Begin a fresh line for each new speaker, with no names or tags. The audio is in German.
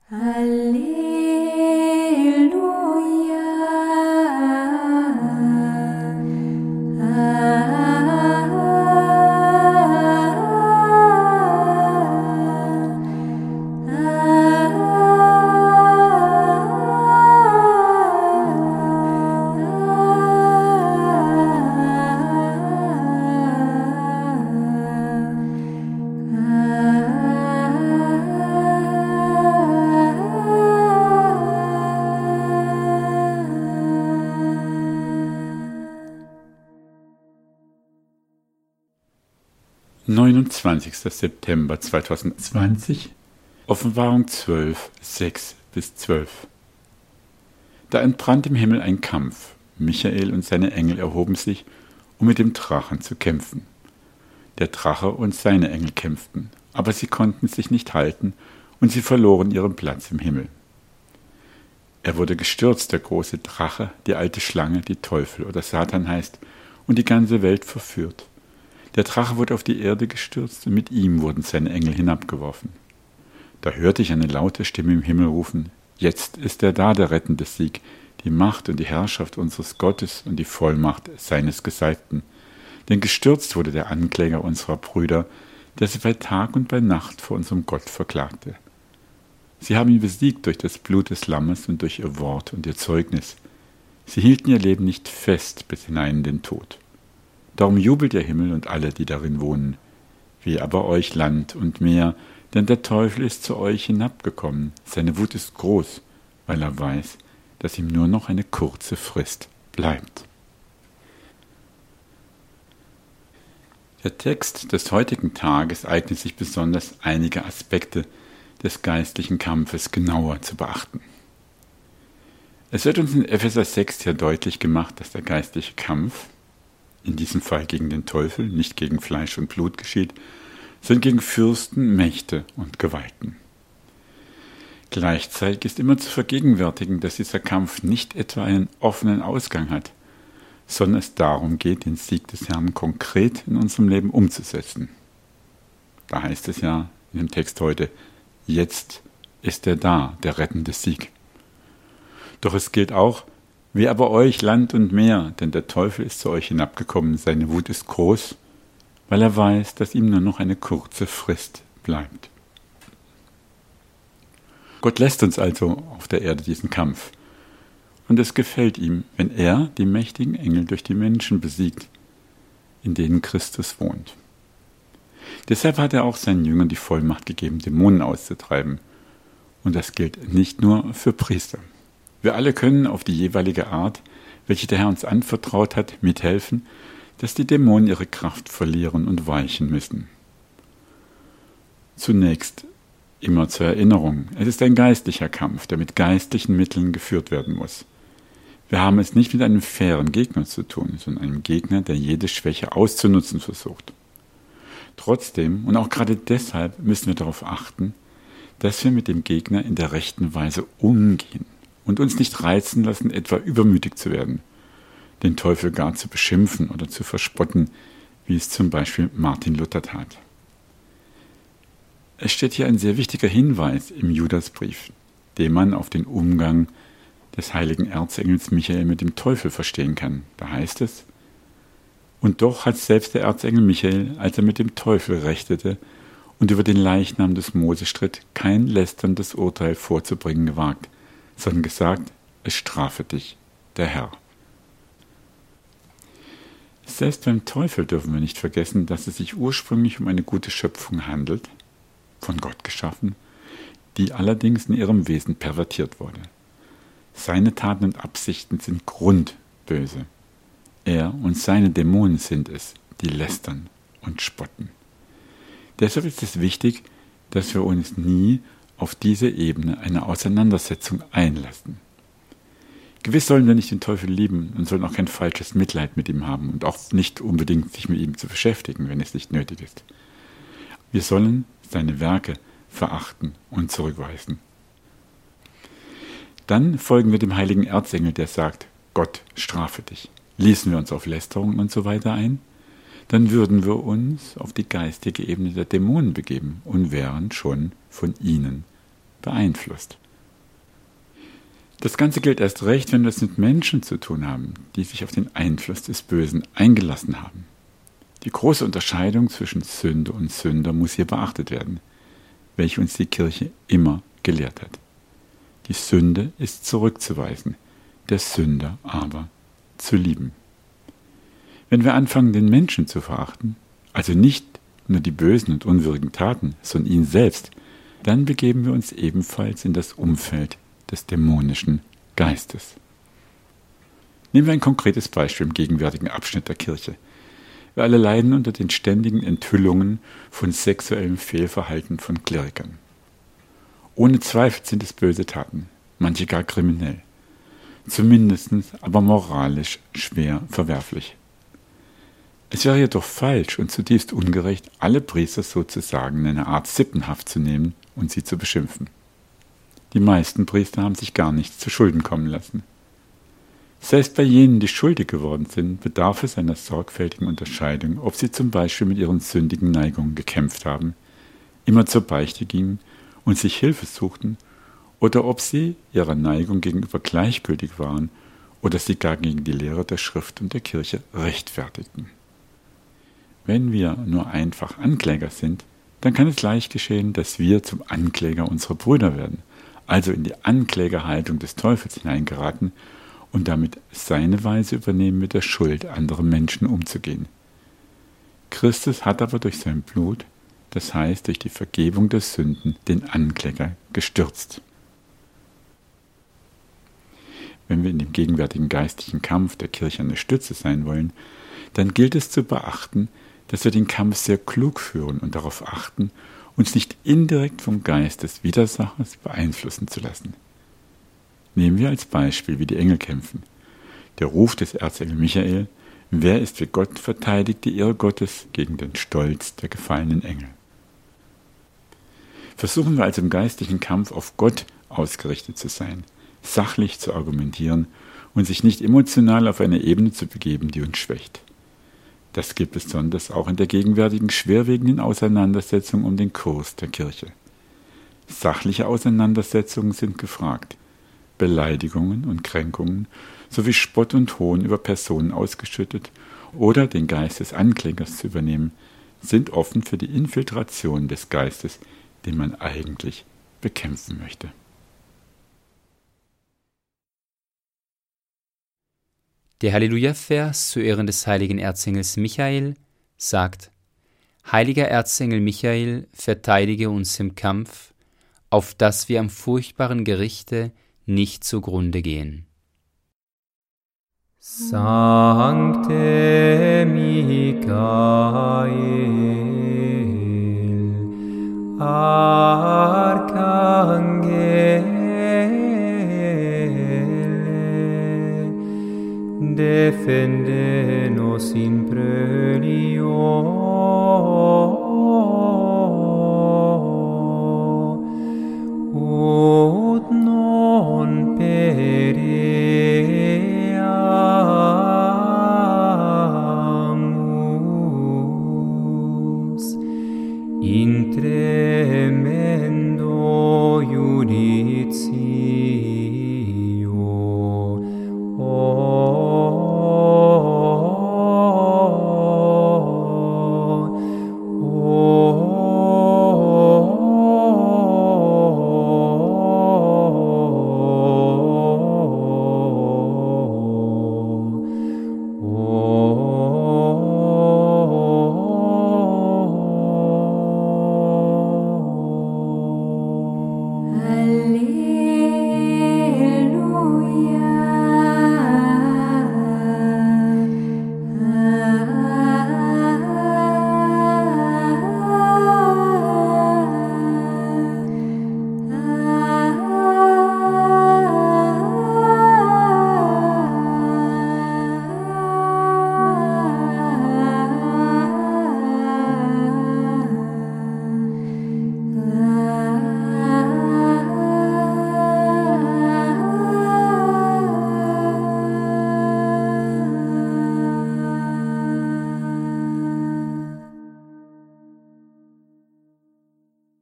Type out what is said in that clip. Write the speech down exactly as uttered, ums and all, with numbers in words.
neunundzwanzigster September zweitausendzwanzig, Offenbarung zwölf, sechs bis zwölf. Da entbrannt im Himmel ein Kampf. Michael und seine Engel erhoben sich, um mit dem Drachen zu kämpfen. Der Drache und seine Engel kämpften, aber sie konnten sich nicht halten und sie verloren ihren Platz im Himmel. Er wurde gestürzt, der große Drache, die alte Schlange, die Teufel oder Satan heißt, und die ganze Welt verführt. Der Drache wurde auf die Erde gestürzt und mit ihm wurden seine Engel hinabgeworfen. Da hörte ich eine laute Stimme im Himmel rufen: Jetzt ist er da, der rettende Sieg, die Macht und die Herrschaft unseres Gottes und die Vollmacht seines Gesalbten. Denn gestürzt wurde der Ankläger unserer Brüder, der sie bei Tag und bei Nacht vor unserem Gott verklagte. Sie haben ihn besiegt durch das Blut des Lammes und durch ihr Wort und ihr Zeugnis. Sie hielten ihr Leben nicht fest bis hinein in den Tod. Darum jubelt der Himmel und alle, die darin wohnen. Wehe aber euch, Land und Meer, denn der Teufel ist zu euch hinabgekommen. Seine Wut ist groß, weil er weiß, dass ihm nur noch eine kurze Frist bleibt. Der Text des heutigen Tages eignet sich besonders, einige Aspekte des geistlichen Kampfes genauer zu beachten. Es wird uns in Epheser sechs ja deutlich gemacht, dass der geistliche Kampf, in diesem Fall gegen den Teufel, nicht gegen Fleisch und Blut geschieht, sondern gegen Fürsten, Mächte und Gewalten. Gleichzeitig ist immer zu vergegenwärtigen, dass dieser Kampf nicht etwa einen offenen Ausgang hat, sondern es darum geht, den Sieg des Herrn konkret in unserem Leben umzusetzen. Da heißt es ja in dem Text heute: Jetzt ist er da, der rettende Sieg. Doch es gilt auch: Wehe aber euch, Land und Meer, denn der Teufel ist zu euch hinabgekommen, seine Wut ist groß, weil er weiß, dass ihm nur noch eine kurze Frist bleibt. Gott lässt uns also auf der Erde diesen Kampf. Und es gefällt ihm, wenn er die mächtigen Engel durch die Menschen besiegt, in denen Christus wohnt. Deshalb hat er auch seinen Jüngern die Vollmacht gegeben, Dämonen auszutreiben. Und das gilt nicht nur für Priester. Wir alle können auf die jeweilige Art, welche der Herr uns anvertraut hat, mithelfen, dass die Dämonen ihre Kraft verlieren und weichen müssen. Zunächst immer zur Erinnerung: Es ist ein geistlicher Kampf, der mit geistlichen Mitteln geführt werden muss. Wir haben es nicht mit einem fairen Gegner zu tun, sondern einem Gegner, der jede Schwäche auszunutzen versucht. Trotzdem und auch gerade deshalb müssen wir darauf achten, dass wir mit dem Gegner in der rechten Weise umgehen und uns nicht reizen lassen, etwa übermütig zu werden, den Teufel gar zu beschimpfen oder zu verspotten, wie es zum Beispiel Martin Luther tat. Es steht hier ein sehr wichtiger Hinweis im Judasbrief, den man auf den Umgang des heiligen Erzengels Michael mit dem Teufel verstehen kann. Da heißt es: Und doch hat selbst der Erzengel Michael, als er mit dem Teufel rechtete und über den Leichnam des Mose stritt, kein lästerndes Urteil vorzubringen gewagt, sondern gesagt: Es strafe dich, der Herr. Selbst beim Teufel dürfen wir nicht vergessen, dass es sich ursprünglich um eine gute Schöpfung handelt, von Gott geschaffen, die allerdings in ihrem Wesen pervertiert wurde. Seine Taten und Absichten sind grundböse. Er und seine Dämonen sind es, die lästern und spotten. Deshalb ist es wichtig, dass wir uns nie auf diese Ebene einer Auseinandersetzung einlassen. Gewiss sollen wir nicht den Teufel lieben und sollen auch kein falsches Mitleid mit ihm haben und auch nicht unbedingt sich mit ihm zu beschäftigen, wenn es nicht nötig ist. Wir sollen seine Werke verachten und zurückweisen. Dann folgen wir dem heiligen Erzengel, der sagt: Gott strafe dich. Ließen wir uns auf Lästerungen und so weiter ein, dann würden wir uns auf die geistige Ebene der Dämonen begeben und wären schon von ihnen beeinflusst. Das Ganze gilt erst recht, wenn wir es mit Menschen zu tun haben, die sich auf den Einfluss des Bösen eingelassen haben. Die große Unterscheidung zwischen Sünde und Sünder muss hier beachtet werden, welche uns die Kirche immer gelehrt hat. Die Sünde ist zurückzuweisen, der Sünder aber zu lieben. Wenn wir anfangen, den Menschen zu verachten, also nicht nur die bösen und unwürdigen Taten, sondern ihn selbst, dann begeben wir uns ebenfalls in das Umfeld des dämonischen Geistes. Nehmen wir ein konkretes Beispiel im gegenwärtigen Abschnitt der Kirche. Wir alle leiden unter den ständigen Enthüllungen von sexuellem Fehlverhalten von Klerikern. Ohne Zweifel sind es böse Taten, manche gar kriminell, zumindest aber moralisch schwer verwerflich. Es wäre jedoch falsch und zutiefst ungerecht, alle Priester sozusagen in eine Art sippenhaft zu nehmen und sie zu beschimpfen. Die meisten Priester haben sich gar nichts zu Schulden kommen lassen. Selbst bei jenen, die schuldig geworden sind, bedarf es einer sorgfältigen Unterscheidung, ob sie zum Beispiel mit ihren sündigen Neigungen gekämpft haben, immer zur Beichte gingen und sich Hilfe suchten, oder ob sie ihrer Neigung gegenüber gleichgültig waren oder sie gar gegen die Lehre der Schrift und der Kirche rechtfertigten. Wenn wir nur einfach Ankläger sind, dann kann es leicht geschehen, dass wir zum Ankläger unserer Brüder werden, also in die Anklägerhaltung des Teufels hineingeraten und damit seine Weise übernehmen, mit der Schuld anderer Menschen umzugehen. Christus hat aber durch sein Blut, das heißt durch die Vergebung der Sünden, den Ankläger gestürzt. Wenn wir in dem gegenwärtigen geistlichen Kampf der Kirche eine Stütze sein wollen, dann gilt es zu beachten, dass wir den Kampf sehr klug führen und darauf achten, uns nicht indirekt vom Geist des Widersachers beeinflussen zu lassen. Nehmen wir als Beispiel, wie die Engel kämpfen. Der Ruf des Erzengel Michael: Wer ist wie Gott, verteidigt die Ehre Gottes gegen den Stolz der gefallenen Engel. Versuchen wir also im geistlichen Kampf auf Gott ausgerichtet zu sein, sachlich zu argumentieren und sich nicht emotional auf eine Ebene zu begeben, die uns schwächt. Das gibt es besonders auch in der gegenwärtigen schwerwiegenden Auseinandersetzung um den Kurs der Kirche. Sachliche Auseinandersetzungen sind gefragt. Beleidigungen und Kränkungen sowie Spott und Hohn über Personen ausgeschüttet oder den Geist des Anklägers zu übernehmen, sind offen für die Infiltration des Geistes, den man eigentlich bekämpfen möchte.
Der Halleluja-Vers zu Ehren des heiligen Erzengels Michael sagt: Heiliger Erzengel Michael, verteidige uns im Kampf, auf dass wir am furchtbaren Gerichte nicht zugrunde gehen.
Sancte Michael, Archangel, defende nos in prelio, ut non pereamus in tremendo iudici.